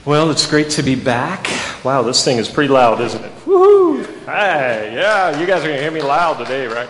Well, it's great to be back. Wow, this thing is pretty loud, isn't it? Woohoo! Hey, yeah, you guys are going to hear me loud today, right?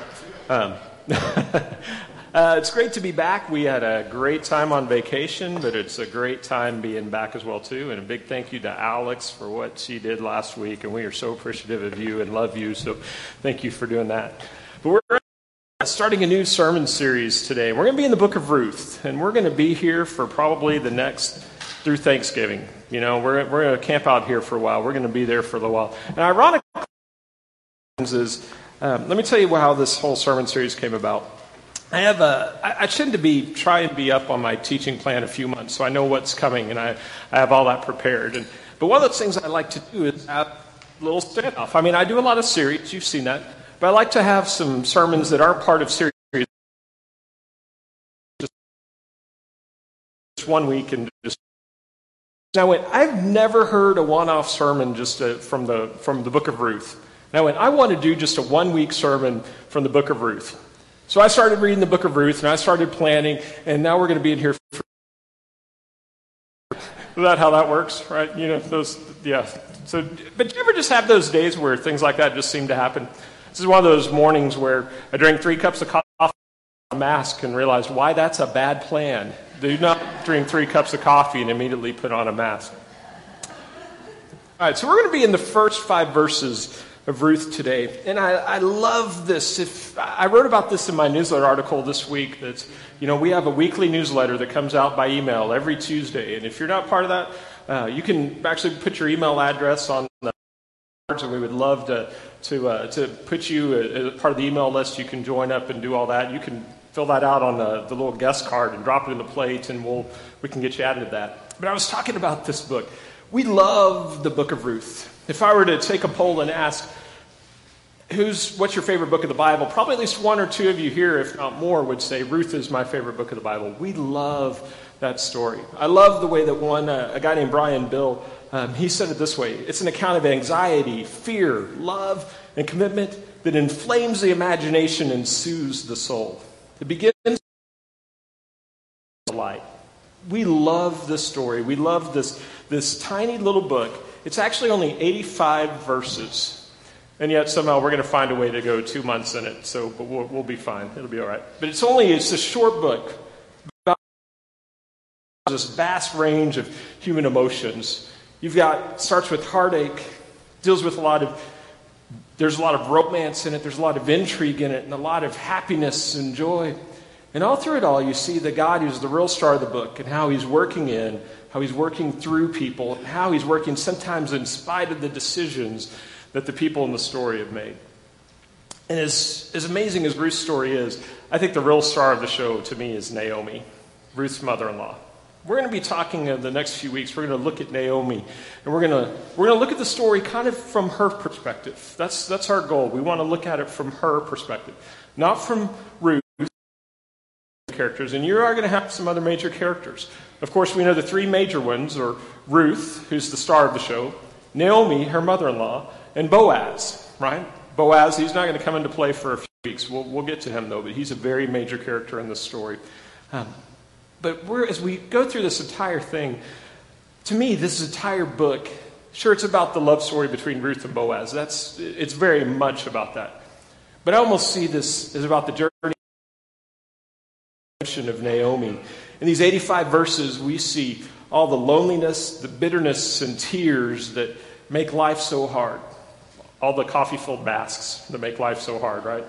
It's great to be back. We had a great time on vacation, but it's a great time being back as well, too. And a big thank you to Alex for what she did last week, and we are so appreciative of you and love you, so thank you for doing that. But we're starting a new sermon series today. We're going to be in the book of Ruth, and we're going to be here for probably the next through Thanksgiving. You know, we're going to camp out here for a while. We're going to be there for a little while. And ironic is, let me tell you how this whole sermon series came about. I tend to try and be up on my teaching plan a few months, so I know what's coming, and I have all that prepared. But one of those things I like to do is have a little standoff. I mean, I do a lot of series. You've seen that. But I like to have some sermons that aren't part of series. Just 1 week and just. Now, I've never heard a one-off sermon just from the book of Ruth. Now, I want to do just a 1 week sermon from the book of Ruth. So I started reading the book of Ruth, and I started planning, and now we're going to be in here. Is that how that works, right? You know, yeah. So, but do you ever just have those days where things like that just seem to happen? This is one of those mornings where I drank 3 cups of coffee, a mask, and realized why that's a bad plan. Do not drink 3 cups of coffee and immediately put on a mask. All right, so we're going to be in the first 5 verses of Ruth today. And I love this. I wrote about this in my newsletter article this week. That's, you know, we have a weekly newsletter that comes out by email every Tuesday. And if you're not part of that, you can actually put your email address on the cards, and we would love to put you as part of the email list. You can join up and do all that. You can fill that out on the little guest card and drop it in the plate, and we can get you added to that. But I was talking about this book. We love the book of Ruth. If I were to take a poll and ask, what's your favorite book of the Bible? Probably at least 1 or 2 of you here, if not more, would say Ruth is my favorite book of the Bible. We love that story. I love the way that a guy named Brian Bill, he said it this way. It's an account of anxiety, fear, love, and commitment that inflames the imagination and soothes the soul. It begins with light. We love this story. We love this tiny little book. It's actually only 85 verses. And yet somehow we're going to find a way to go 2 months in it. But we'll be fine. It'll be all right. But it's a short book about this vast range of human emotions. Starts with heartache, deals with there's a lot of romance in it, there's a lot of intrigue in it, and a lot of happiness and joy. And all through it all, you see the God who's the real star of the book, and how he's working through people, and how he's working sometimes in spite of the decisions that the people in the story have made. And as amazing as Ruth's story is, I think the real star of the show to me is Naomi, Ruth's mother-in-law. We're going to be talking in the next few weeks. We're going to look at Naomi, and we're going to look at the story kind of from her perspective. That's our goal. We want to look at it from her perspective, not from Ruth characters. And you are going to have some other major characters. Of course, we know the 3 major ones are Ruth, who's the star of the show, Naomi, her mother-in-law, and Boaz. Right? Boaz, he's not going to come into play for a few weeks. We'll get to him though, but he's a very major character in this story. But as we go through this entire thing, to me, this entire book, sure, it's about the love story between Ruth and Boaz. It's very much about that. But I almost see this as about the journey of Naomi. In these 85 verses, we see all the loneliness, the bitterness, and tears that make life so hard. All the coffee-filled masks that make life so hard, right?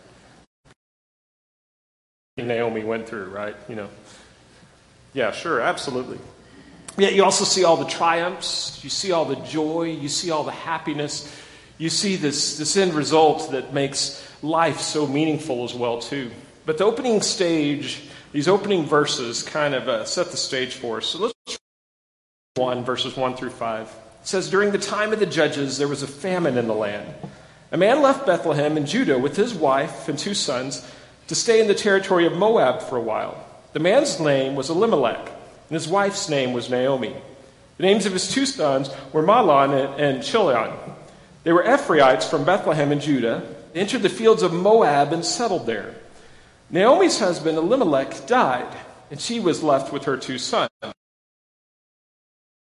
Naomi went through, right? You know. Yeah, sure, absolutely. Yeah, you also see all the triumphs, you see all the joy, you see all the happiness, you see this end result that makes life so meaningful as well, too. But the opening stage, these opening verses kind of set the stage for us. So let's read verses 1 through 5. It says, during the time of the judges, there was a famine in the land. A man left Bethlehem in Judah with his wife and 2 sons to stay in the territory of Moab for a while. The man's name was Elimelech, and his wife's name was Naomi. The names of his 2 sons were Mahlon and Chilion. They were Ephrathites from Bethlehem in Judah. They entered the fields of Moab and settled there. Naomi's husband Elimelech died, and she was left with her 2 sons.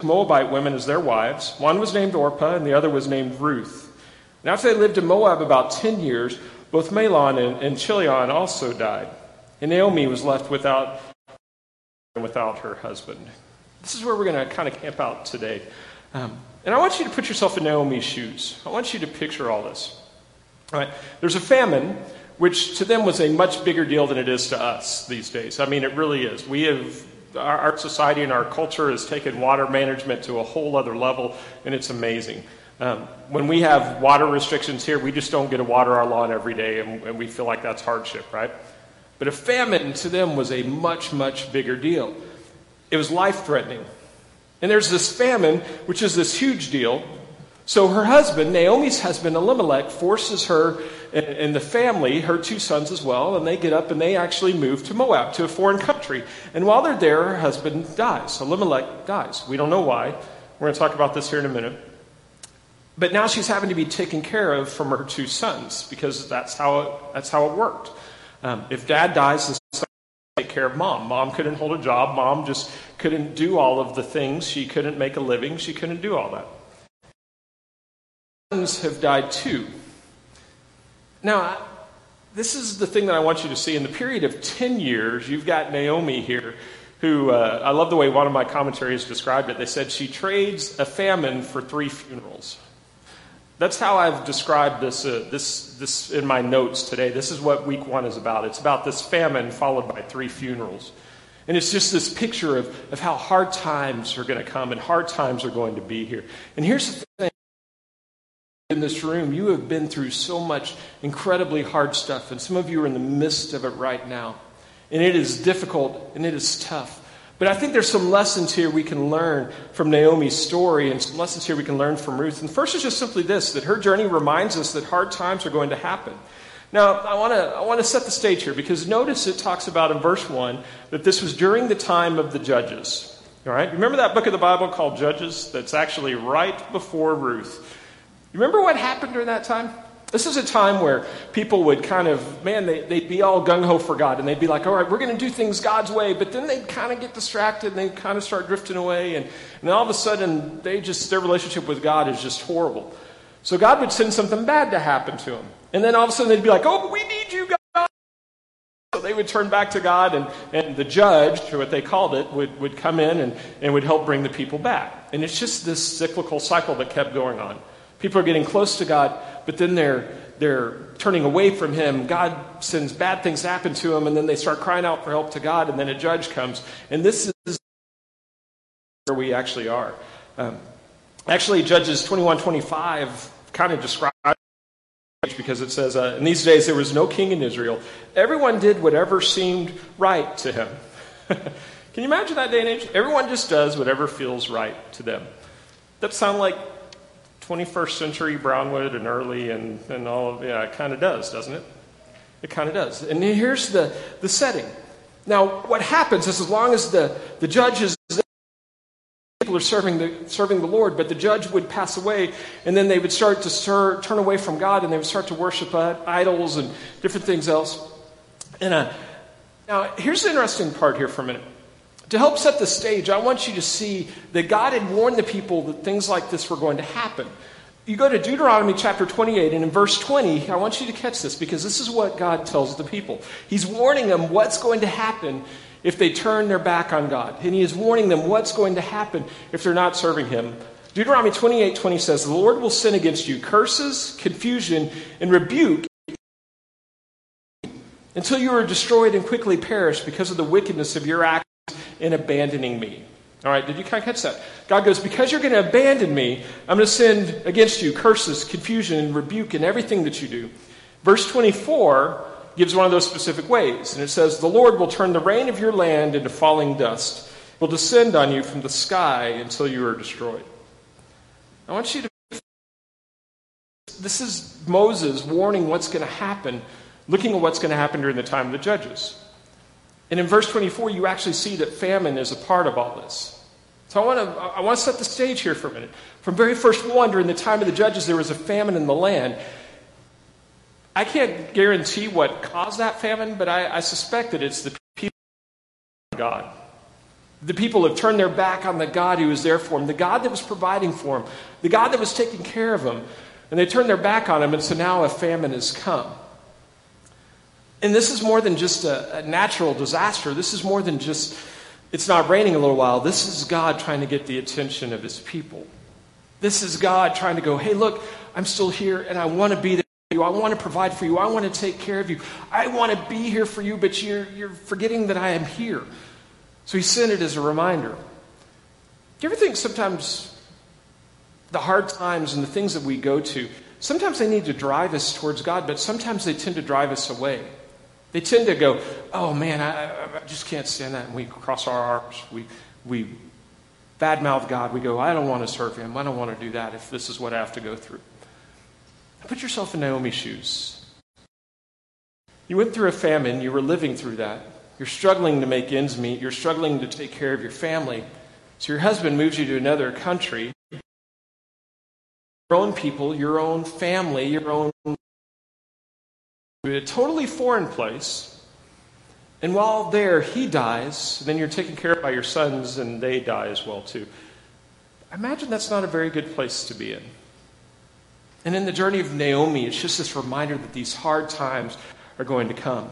Moabite women as their wives. One was named Orpah, and the other was named Ruth. And after they lived in Moab about 10 years, both Mahlon and Chilion also died. And Naomi was left without her husband. This is where we're going to kind of camp out today. And I want you to put yourself in Naomi's shoes. I want you to picture all this. All right. There's a famine, which to them was a much bigger deal than it is to us these days. I mean, it really is. Our society and our culture has taken water management to a whole other level, and it's amazing. When we have water restrictions here, we just don't get to water our lawn every day, and we feel like that's hardship, right? But a famine to them was a much, much bigger deal. It was life-threatening. And there's this famine, which is this huge deal. So her husband, Naomi's husband, Elimelech, forces her and the family, her two sons as well, and they get up and they actually move to Moab, to a foreign country. And while they're there, her husband dies. Elimelech dies. We don't know why. We're going to talk about this here in a minute. But now she's having to be taken care of from her two sons, because that's how it worked. If dad dies, the son take care of mom. Mom couldn't hold a job. Mom just couldn't do all of the things. She couldn't make a living. She couldn't do all that. Sons have died too. Now, this is the thing that I want you to see. In the period of 10 years, you've got Naomi here, who, I love the way one of my commentaries described it. They said she trades a famine for 3 funerals. That's how I've described this in my notes today. This is what week 1 is about. It's about this famine followed by 3 funerals. And it's just this picture of how hard times are going to come and hard times are going to be here. And here's the thing. In this room, you have been through so much incredibly hard stuff, and some of you are in the midst of it right now. And it is difficult, and it is tough. But I think there's some lessons here we can learn from Naomi's story, and some lessons here we can learn from Ruth. And first is just simply this, that her journey reminds us that hard times are going to happen. Now, I want to set the stage here, because notice it talks about in verse 1 that this was during the time of the Judges. All right? Remember that book of the Bible called Judges? That's actually right before Ruth. You remember what happened during that time? This is a time where people would kind of, they'd be all gung-ho for God, and they'd be like, all right, we're going to do things God's way, but then they'd kind of get distracted, and they'd kind of start drifting away, and all of a sudden, their relationship with God is just horrible. So God would send something bad to happen to them. And then all of a sudden, they'd be like, oh, we need you, God. So they would turn back to God, and the judge, or what they called it, would come in and would help bring the people back. And it's just this cyclical cycle that kept going on. People are getting close to God, but then they're turning away from Him. God sends bad things happen to them, and then they start crying out for help to God, and then a judge comes. And this is where we actually are. Actually, Judges 21:25 kind of describes, because it says, in these days there was no king in Israel. Everyone did whatever seemed right to him. Can you imagine that day and age? Everyone just does whatever feels right to them. That sound like 21st century Brownwood and early and all of, yeah, it kind of does, doesn't it? It kind of does. And here's the setting. Now, what happens is, as long as the judges, people are serving the Lord, but the judge would pass away, and then they would start to turn away from God, and they would start to worship idols and different things else. And now, here's the interesting part here for a minute. To help set the stage, I want you to see that God had warned the people that things like this were going to happen. You go to Deuteronomy chapter 28, and in verse 20, I want you to catch this, because this is what God tells the people. He's warning them what's going to happen if they turn their back on God. And He is warning them what's going to happen if they're not serving Him. Deuteronomy 28:20 says, the Lord will send against you curses, confusion, and rebuke until you are destroyed and quickly perish because of the wickedness of your actions in abandoning me. All right, did you kind of catch that? God goes, because you're going to abandon me, I'm going to send against you curses, confusion, and rebuke in everything that you do. Verse 24 gives one of those specific ways. And it says, the Lord will turn the rain of your land into falling dust. It will descend on you from the sky until you are destroyed. I want you to... This is Moses warning what's going to happen, looking at what's going to happen during the time of the judges. And in verse 24, you actually see that famine is a part of all this. So I want to set the stage here for a minute. From very first one, during the time of the judges, there was a famine in the land. I can't guarantee what caused that famine, but I suspect that it's the people of God. The people have turned their back on the God who was there for them, the God that was providing for them, the God that was taking care of them. And they turned their back on him, and so now a famine has come. And this is more than just a natural disaster. This is more than just, it's not raining a little while. This is God trying to get the attention of his people. This is God trying to go, hey, look, I'm still here, and I want to be there for you. I want to provide for you. I want to take care of you. I want to be here for you, but you're forgetting that I am here. So he sent it as a reminder. Do you ever think sometimes the hard times and the things that we go to, sometimes they need to drive us towards God, but sometimes they tend to drive us away. They tend to go, oh man, I just can't stand that. And we cross our arms. We badmouth God. We go, I don't want to serve him. I don't want to do that if this is what I have to go through. Put yourself in Naomi's shoes. You went through a famine. You were living through that. You're struggling to make ends meet. You're struggling to take care of your family. So your husband moves you to another country. Your own people, your own family, your own... a totally foreign place. And while there, he dies. Then you're taken care of by your sons, and they die as well, too. I imagine that's not a very good place to be in. And in the journey of Naomi, it's just this reminder that these hard times are going to come.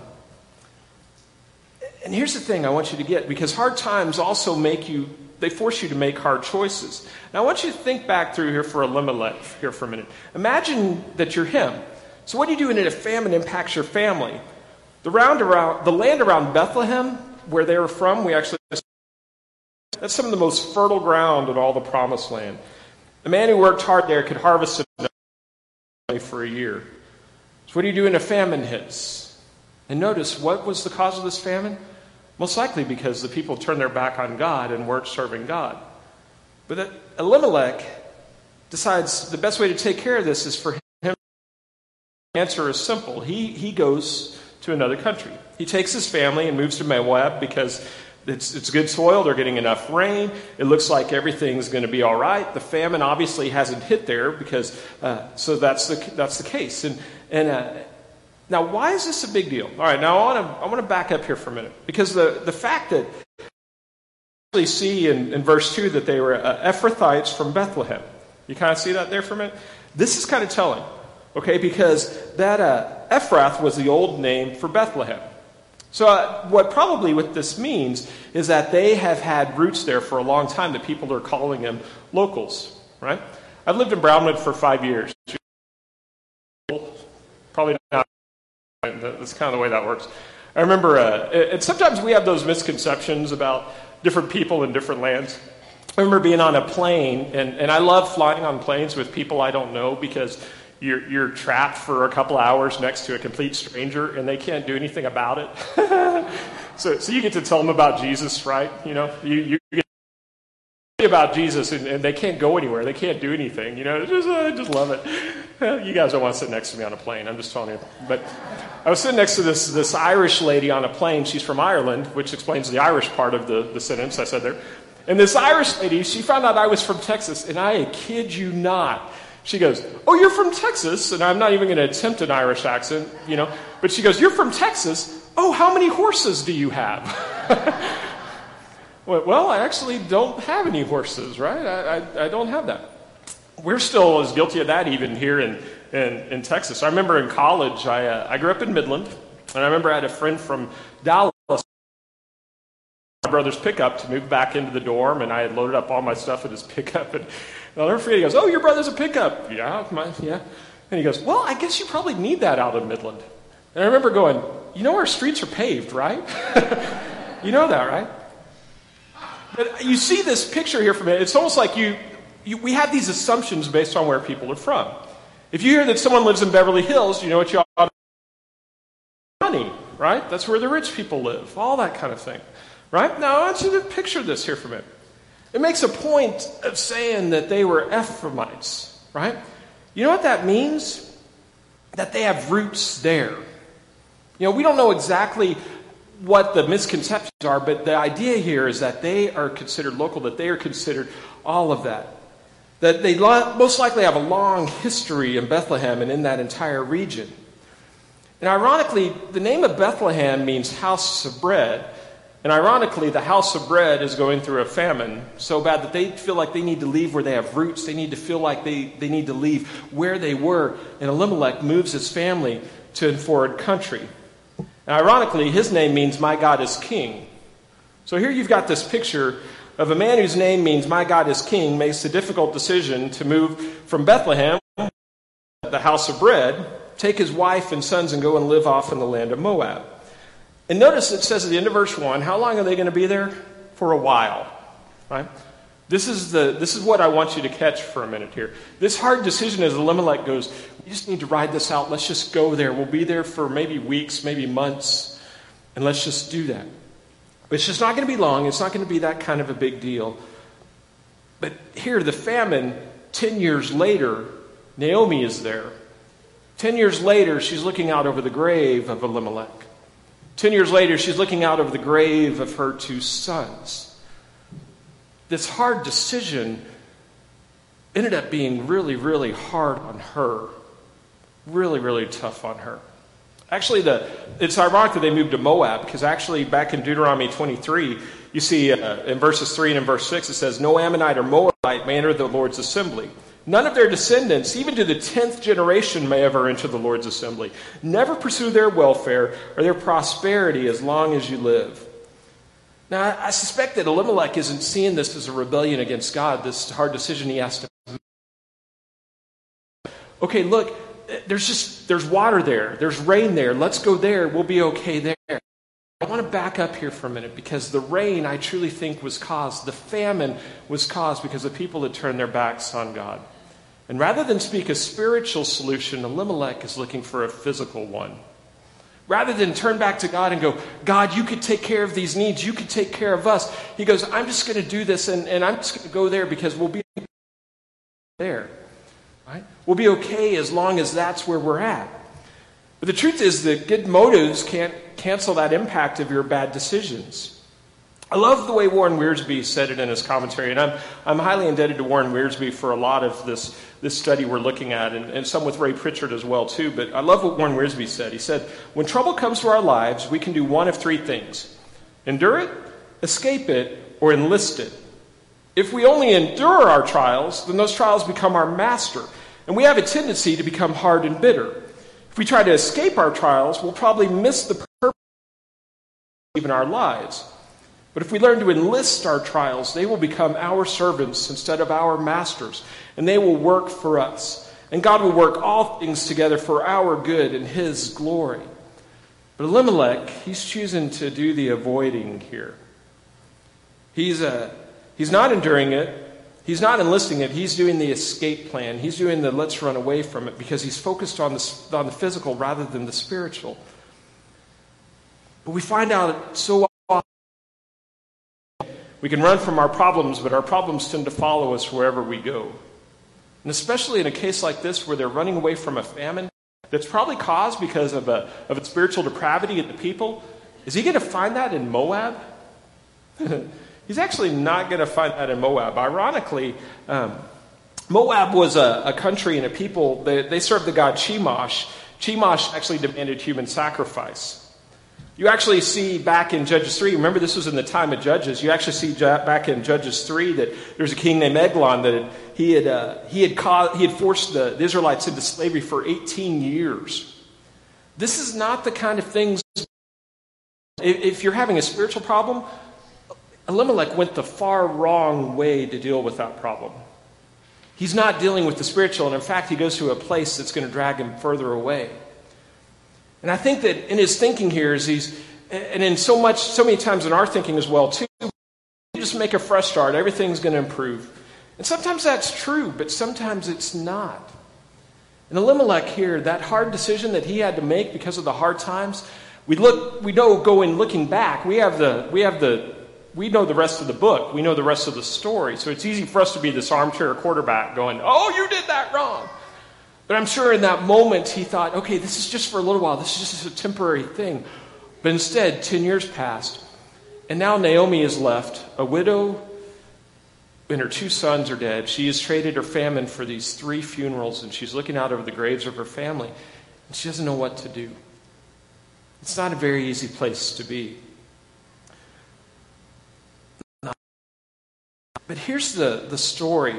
And here's the thing I want you to get, because hard times also they force you to make hard choices. Now I want you to think back through here for Elimelech here for a minute. Imagine that you're him. So what do you do when a famine impacts your family? The land around Bethlehem, where they were from, that's some of the most fertile ground in all the promised land. The man who worked hard there could harvest it for a year. So what do you do when a famine hits? And notice, what was the cause of this famine? Most likely because the people turned their back on God and weren't serving God. But Elimelech decides the best way to take care of this is for him. The answer is simple. He goes to another country. He takes his family and moves to Moab because it's good soil. They're getting enough rain. It looks like everything's going to be all right. The famine obviously hasn't hit there because so that's the case. And now, why is this a big deal? All right, now I want to back up here for a minute, because the fact that we see in verse 2 that they were Ephrathites from Bethlehem. You kind of see that there for a minute? This is kind of telling, okay, because that Ephrath was the old name for Bethlehem. So what this means is that they have had roots there for a long time, that people are calling them locals, right? I've lived in Brownwood for 5 years. Probably not. That's kind of the way that works. I remember, and sometimes we have those misconceptions about different people in different lands. I remember being on a plane, and I love flying on planes with people I don't know, because you're trapped for a couple hours next to a complete stranger, and they can't do anything about it. So you get to tell them about Jesus, right? You know, you get about Jesus, and they can't go anywhere. They can't do anything. You know, I just love it. You guys don't want to sit next to me on a plane. I'm just telling you. But I was sitting next to this Irish lady on a plane. She's from Ireland, which explains the Irish part of the sentence I said there. And this Irish lady, she found out I was from Texas, and I kid you not. She goes, "Oh, you're from Texas?" And I'm not even going to attempt an Irish accent, you know. But she goes, "You're from Texas? Oh, how many horses do you have?" Well, I actually don't have any horses, right? I don't have that. We're still as guilty of that even here in Texas. I remember in college, I grew up in Midland, and I remember I had a friend from Dallas, my brother's pickup, to move back into the dorm, and I had loaded up all my stuff in his pickup, and I'll never forget, he goes, "Oh, your brother's a pickup." Yeah. And he goes, "Well, I guess you probably need that out in Midland." And I remember going, "You know our streets are paved, right?" You know that, right? But you see this picture here from it. It's almost like we have these assumptions based on where people are from. If you hear that someone lives in Beverly Hills, you know what you ought to money, right? That's where the rich people live. All that kind of thing, right? Now, I want you to picture this here for a minute. It makes a point of saying that they were Ephraimites, right? You know what that means? That they have roots there. You know, we don't know exactly what the misconceptions are, but the idea here is that they are considered local, that they are considered all of that. That they most likely have a long history in Bethlehem and in that entire region. And ironically, the name of Bethlehem means house of bread. And ironically, the house of bread is going through a famine so bad that they feel like they need to leave where they have roots. They need to feel like they need to leave where they were. And Elimelech moves his family to a foreign country. And ironically, his name means my God is king. So here you've got this picture of a man whose name means my God is king makes the difficult decision to move from Bethlehem, the house of bread, take his wife and sons and go and live off in the land of Moab. And notice it says at the end of verse 1, how long are they going to be there? For a while. Right? This is what I want you to catch for a minute here. This hard decision as Elimelech goes, we just need to ride this out. Let's just go there. We'll be there for maybe weeks, maybe months, and let's just do that. It's just not going to be long. It's not going to be that kind of a big deal. But here, the famine, 10 years later, Naomi is there. 10 years later, she's looking out over the grave of Elimelech. 10 years later, she's looking out over the grave of her 2 sons. This hard decision ended up being really, really hard on her. Really, really tough on her. Actually, it's ironic that they moved to Moab, because actually back in Deuteronomy 23, you see in verses 3 and in verse 6, it says, no Ammonite or Moabite may enter the Lord's assembly. None of their descendants, even to the 10th generation, may ever enter the Lord's assembly. Never pursue their welfare or their prosperity as long as you live. Now, I suspect that Elimelech isn't seeing this as a rebellion against God, this hard decision he has to make. Okay, look, there's water there. There's rain there. Let's go there. We'll be okay there. I want to back up here for a minute, because the rain, I truly think, was caused, the famine was caused because the people had turned their backs on God. And rather than speak a spiritual solution, Elimelech is looking for a physical one. Rather than turn back to God and go, God, you could take care of these needs. You could take care of us. He goes, I'm just going to do this, and I'm just going to go there because we'll be there. Right? We'll be okay as long as that's where we're at. But the truth is that good motives can't cancel that impact of your bad decisions. I love the way Warren Wiersbe said it in his commentary, and I'm highly indebted to Warren Wiersbe for a lot of this study we're looking at, and some with Ray Pritchard as well too. But I love what Warren Wiersbe said. He said, when trouble comes to our lives, we can do one of 3 things: endure it, escape it, or enlist it. If we only endure our trials, then those trials become our master, and we have a tendency to become hard and bitter. If we try to escape our trials, we'll probably miss the purpose of even our lives. But if we learn to enlist our trials, they will become our servants instead of our masters, and they will work for us. And God will work all things together for our good and His glory. But Elimelech, he's choosing to do the avoiding here. He's not enduring it. He's not enlisting it. He's doing the escape plan. He's doing the let's run away from it, because he's focused on the physical rather than the spiritual. But we find out so often we can run from our problems, but our problems tend to follow us wherever we go. And especially in a case like this where they're running away from a famine that's probably caused because of a spiritual depravity of the people. Is he going to find that in Moab? He's actually not going to find that in Moab. Ironically, Moab was a country and a people, they served the god Chemosh. Chemosh actually demanded human sacrifice. You actually see back in Judges 3, remember this was in the time of Judges, you actually see back in Judges 3 that there's a king named Eglon that he had forced the Israelites into slavery for 18 years. This is not the kind of things, if you're having a spiritual problem, Elimelech went the far wrong way to deal with that problem. He's not dealing with the spiritual, and in fact, he goes to a place that's going to drag him further away. And I think that in his thinking here is and in so many times in our thinking as well too, you just make a fresh start, everything's going to improve. And sometimes that's true, but sometimes it's not. And Elimelech here, that hard decision that he had to make because of the hard times, we know going looking back, we know the rest of the book, we know the rest of the story. So it's easy for us to be this armchair quarterback going, oh, you did that wrong. But I'm sure in that moment he thought, okay, this is just for a little while. This is just a temporary thing. But instead, 10 years passed. And now Naomi is left, a widow, and her 2 sons are dead. She has traded her famine for these 3 funerals, and she's looking out over the graves of her family. And she doesn't know what to do. It's not a very easy place to be. But here's the story.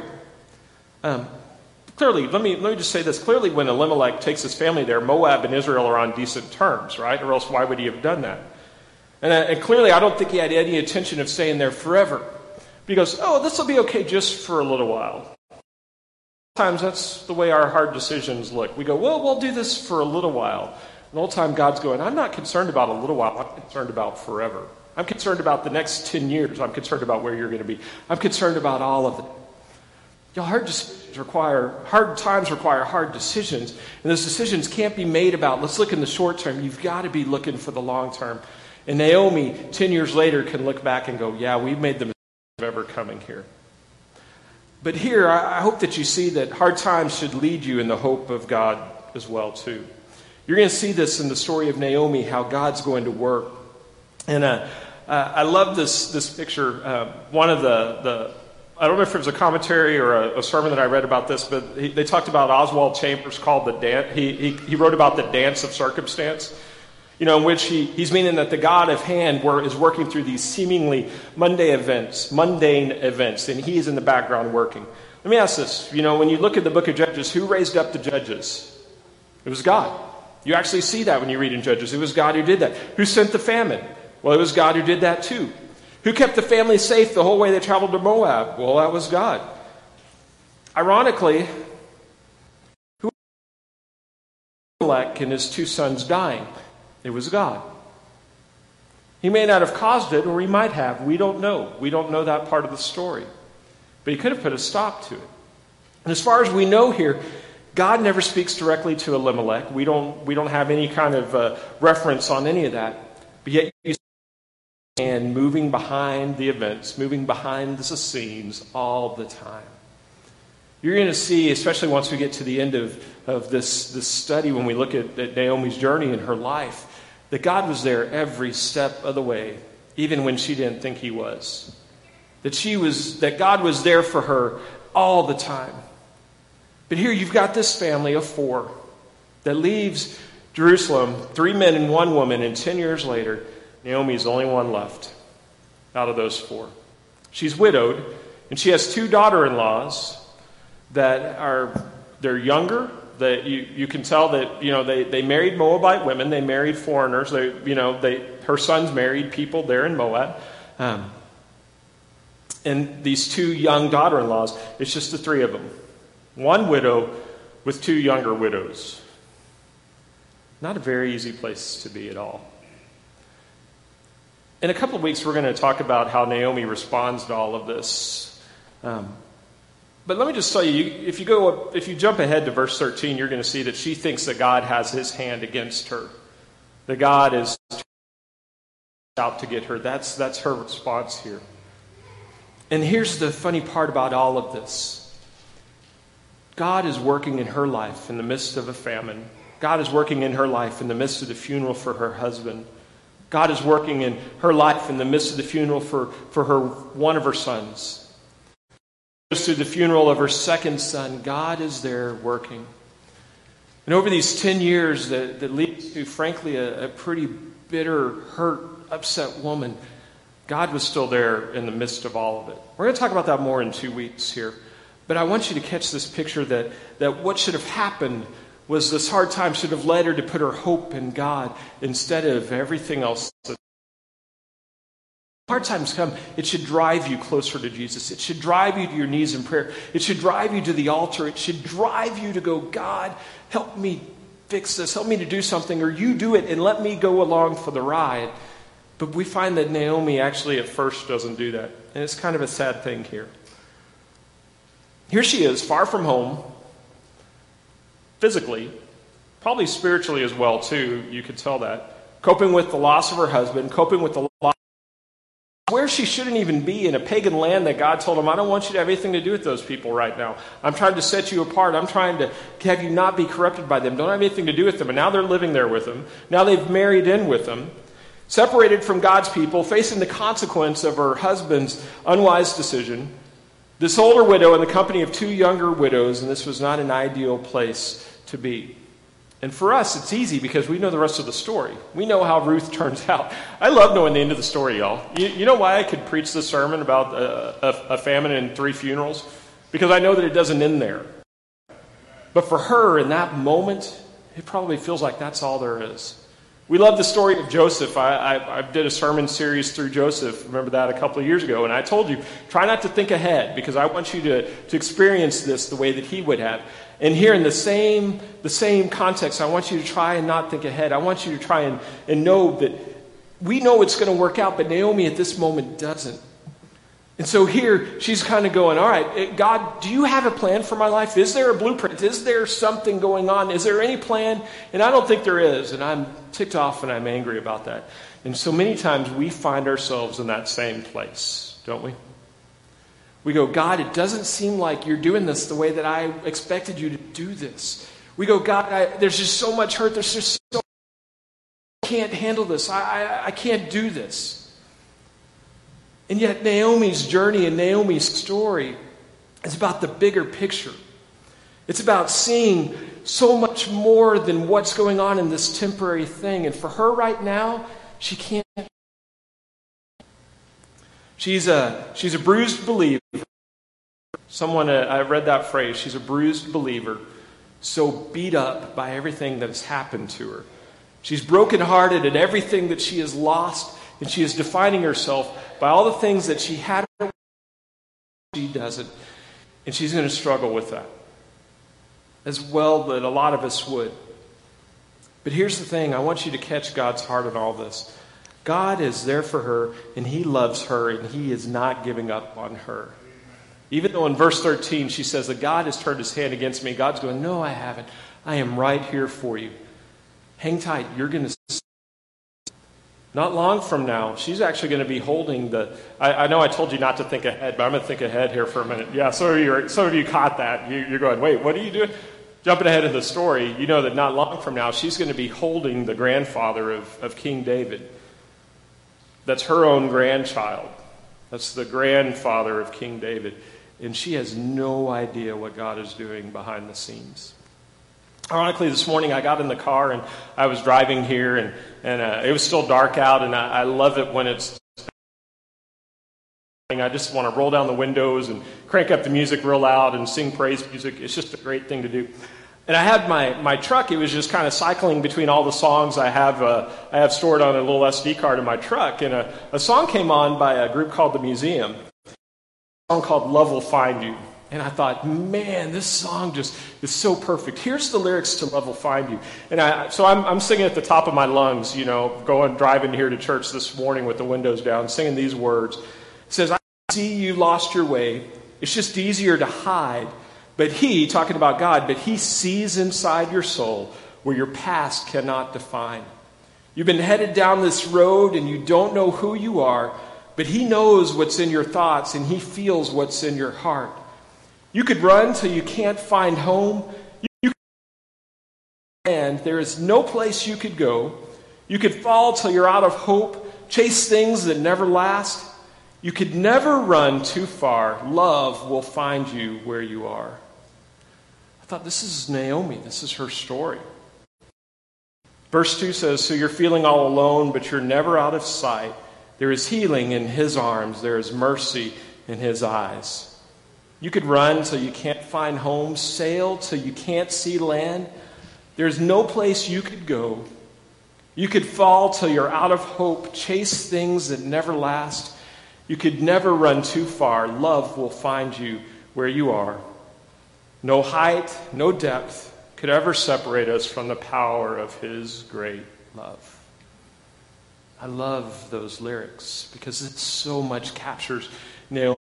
Clearly, let me just say this. Clearly, when Elimelech takes his family there, Moab and Israel are on decent terms, right? Or else why would he have done that? And clearly, I don't think he had any intention of staying there forever. But he goes, oh, this will be okay just for a little while. Sometimes that's the way our hard decisions look. We go, well, we'll do this for a little while. And the whole time God's going, I'm not concerned about a little while. I'm concerned about forever. I'm concerned about the next 10 years. I'm concerned about where you're going to be. I'm concerned about all of it. Y'all, hard times require hard decisions. And those decisions can't be made about, let's look in the short term. You've got to be looking for the long term. And Naomi, 10 years later, can look back and go, yeah, we've made the mistake of ever coming here. But here, I hope that you see that hard times should lead you in the hope of God as well, too. You're going to see this in the story of Naomi, how God's going to work. And I love this picture. One of I don't know if it was a commentary or a sermon that I read about this, but they talked about Oswald Chambers called the dance. He wrote about the dance of circumstance, in which he's meaning that the God of hand is working through these seemingly mundane events, and he is in the background working. Let me ask this. When you look at the book of Judges, who raised up the judges? It was God. You actually see that when you read in Judges. It was God who did that. Who sent the famine? Well, it was God who did that too. Who kept the family safe the whole way they traveled to Moab? Well, that was God. Ironically, who Elimelech and his two sons dying? It was God. He may not have caused it, or he might have. We don't know. We don't know that part of the story. But he could have put a stop to it. And as far as we know here, God never speaks directly to Elimelech. We don't have any kind of reference on any of that. But yet you see and moving behind the events, moving behind the scenes all the time. You're going to see, especially once we get to the end of this study, when we look at Naomi's journey in her life, that God was there every step of the way, even when she didn't think he was. That God was there for her all the time. But here you've got this family of 4 that leaves Jerusalem, 3 men and 1 woman, and 10 years later, Naomi's the only one left out of those 4. She's widowed, and she has 2 daughter-in-laws they're younger. That you can tell that they married Moabite women, they married foreigners. Her sons married people there in Moab, and these 2 young daughter-in-laws. It's just the 3 of them, 1 widow with 2 younger widows. Not a very easy place to be at all. In a couple of weeks, we're going to talk about how Naomi responds to all of this. But let me just tell you, if you jump ahead to verse 13, you're going to see that she thinks that God has his hand against her. That God is out to get her. That's her response here. And here's the funny part about all of this. God is working in her life in the midst of a famine. God is working in her life in the midst of the funeral for her husband. God is working in her life in the midst of the funeral for one of her sons. Through the funeral of her second son, God is there working. And over these 10 years that leads to, frankly, a pretty bitter, hurt, upset woman, God was still there in the midst of all of it. We're going to talk about that more in 2 weeks here. But I want you to catch this picture that what should have happened was this hard time should have led her to put her hope in God instead of everything else. Hard times come, it should drive you closer to Jesus. It should drive you to your knees in prayer. It should drive you to the altar. It should drive you to go, God, help me fix this. Help me to do something, or you do it and let me go along for the ride. But we find that Naomi actually at first doesn't do that. And it's kind of a sad thing here. Here she is, far from home, physically, probably spiritually as well, too. You could tell that. Coping with the loss of her husband, coping with the loss where she shouldn't even be, in a pagan land that God told him, I don't want you to have anything to do with those people right now. I'm trying to set you apart. I'm trying to have you not be corrupted by them. Don't have anything to do with them. And now they're living there with him. Now they've married in with him. Separated from God's people, facing the consequence of her husband's unwise decision. This older widow in the company of 2 younger widows, and this was not an ideal place to be. And for us, it's easy because we know the rest of the story. We know how Ruth turns out. I love knowing the end of the story, y'all. You know why I could preach this sermon about a famine and 3 funerals? Because I know that it doesn't end there. But for her, in that moment, it probably feels like that's all there is. We love the story of Joseph. I did a sermon series through Joseph. Remember that a couple of years ago. And I told you, try not to think ahead because I want you to experience this the way that he would have. And here in the same context, I want you to try and not think ahead. I want you to try and know that we know it's going to work out, but Naomi at this moment doesn't. And so here, she's kind of going, all right, God, do you have a plan for my life? Is there a blueprint? Is there something going on? Is there any plan? And I don't think there is. And I'm ticked off and I'm angry about that. And so many times we find ourselves in that same place, don't we? We go, God, it doesn't seem like you're doing this the way that I expected you to do this. We go, God, there's just so much hurt. There's just so I can't handle this. I can't do this. And yet Naomi's journey and Naomi's story is about the bigger picture. It's about seeing so much more than what's going on in this temporary thing. And for her right now, she can't. She's a bruised believer. I read that phrase. She's a bruised believer, so beat up by everything that has happened to her. She's brokenhearted at everything that she has lost, and she is defining herself by all the things that she had. She doesn't, and she's going to struggle with that, as well that a lot of us would. But here's the thing. I want you to catch God's heart in all this. God is there for her, and he loves her, and he is not giving up on her. Even though in verse 13 she says that God has turned his hand against me, God's going, no, I haven't. I am right here for you. Hang tight. You're going to see. Not long from now, she's actually going to be holding I know I told you not to think ahead, but I'm going to think ahead here for a minute. Yeah, some of you caught that. You're going, wait, what are you doing? Jumping ahead of the story, you know that not long from now, she's going to be holding the grandfather of King David. That's her own grandchild. That's the grandfather of King David. And she has no idea what God is doing behind the scenes. Ironically, this morning I got in the car and I was driving here and it was still dark out, and I love it when it's... I just want to roll down the windows and crank up the music real loud and sing praise music. It's just a great thing to do. And I had my truck. It was just kind of cycling between all the songs I have stored on a little SD card in my truck. And a song came on by a group called The Museum. A song called Love Will Find You. And I thought, man, this song just is so perfect. Here's the lyrics to Love Will Find You. And so I'm singing at the top of my lungs, driving here to church this morning with the windows down, singing these words. It says, I see you lost your way. It's just easier to hide. But he, talking about God, but he sees inside your soul where your past cannot define. You've been headed down this road and you don't know who you are, but he knows what's in your thoughts and he feels what's in your heart. You could run till you can't find home. And there is no place you could go. You could fall till you're out of hope, chase things that never last. You could never run too far. Love will find you where you are. I thought, this is Naomi. This is her story. Verse 2 says, so you're feeling all alone, but you're never out of sight. There is healing in his arms. There is mercy in his eyes. You could run till you can't find home, sail till you can't see land. There's no place you could go. You could fall till you're out of hope, chase things that never last. You could never run too far. Love will find you where you are. No height, no depth could ever separate us from the power of his great love. I love those lyrics because it so much captures Naomi.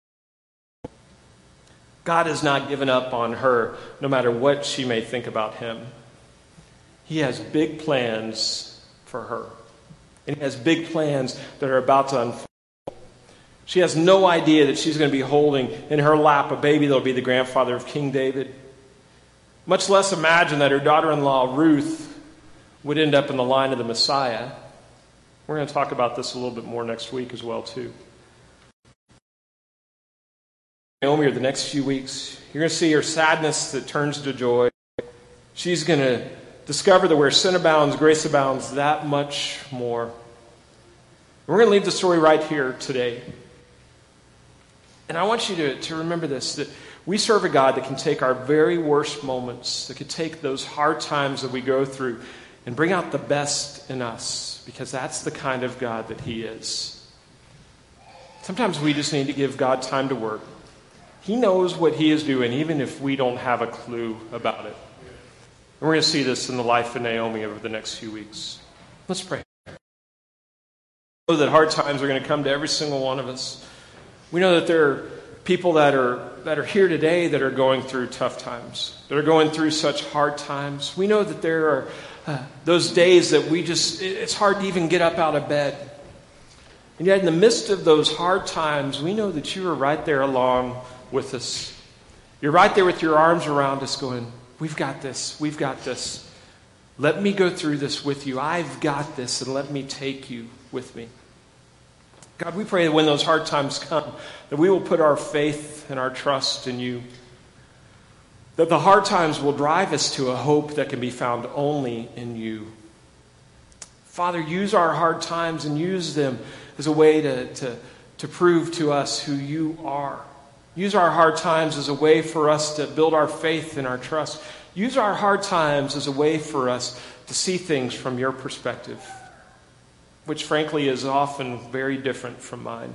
God has not given up on her, no matter what she may think about him. He has big plans for her. And he has big plans that are about to unfold. She has no idea that she's going to be holding in her lap a baby that will be the grandfather of King David. Much less imagine that her daughter-in-law, Ruth, would end up in the line of the Messiah. We're going to talk about this a little bit more next week as well, too. Naomi, over the next few weeks, you're going to see her sadness that turns to joy. She's going to discover that where sin abounds, grace abounds that much more. We're going to leave the story right here today. And I want you to remember this, that we serve a God that can take our very worst moments, that can take those hard times that we go through and bring out the best in us, because that's the kind of God that He is. Sometimes we just need to give God time to work. He knows what He is doing, even if we don't have a clue about it. And we're going to see this in the life of Naomi over the next few weeks. Let's pray. We know that hard times are going to come to every single one of us. We know that there are people that are here today that are going through tough times, that are going through such hard times. We know that there are those days that it's hard to even get up out of bed. And yet in the midst of those hard times, we know that you are right there along with us. You're right there with your arms around us going, we've got this, we've got this. Let me go through this with you. I've got this, and let me take you with me. God, we pray that when those hard times come, that we will put our faith and our trust in you. That the hard times will drive us to a hope that can be found only in you. Father, use our hard times and use them as a way to prove to us who you are. Use our hard times as a way for us to build our faith and our trust. Use our hard times as a way for us to see things from your perspective, which frankly is often very different from mine.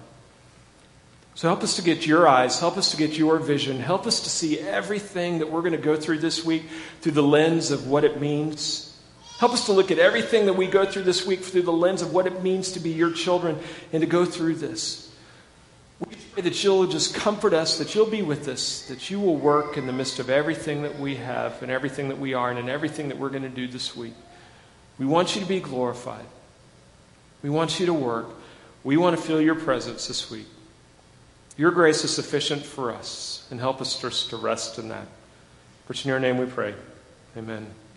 So help us to get your eyes, help us to get your vision, help us to see everything that we're going to go through this week through the lens of what it means. Help us to look at everything that we go through this week through the lens of what it means to be your children and to go through this. We pray that you'll just comfort us, that you'll be with us, that you will work in the midst of everything that we have and everything that we are and in everything that we're going to do this week. We want you to be glorified. We want you to work. We want to feel your presence this week. Your grace is sufficient for us, and help us just to rest in that. For it's in your name we pray. Amen.